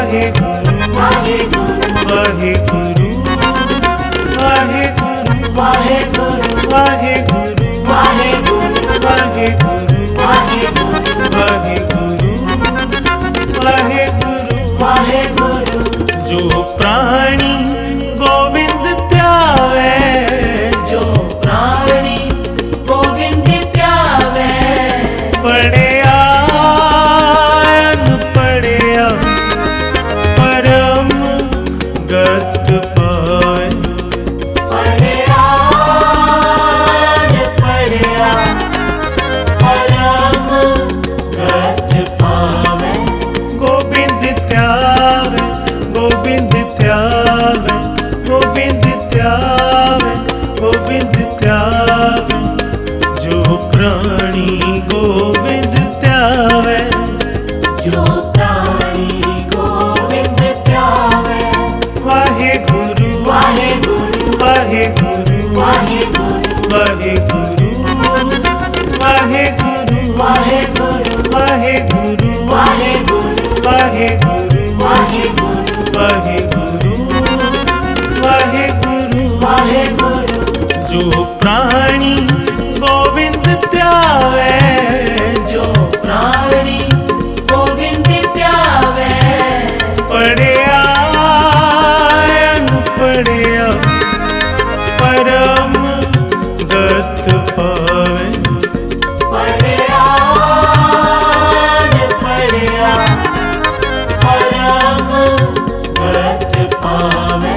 वाहेगुरु वाहेगुरु वाहेगुरु वाहेगुरु वाहेगुरु वाहेगुरु वाहेगुरु वाहेगुरु वाहेगुरु वाहेगुरु। जो प्राणी गोविंद त्यावे, जो प्राणी गोविंद त्यावे, पढ़या न पढ़या परम गत पावे।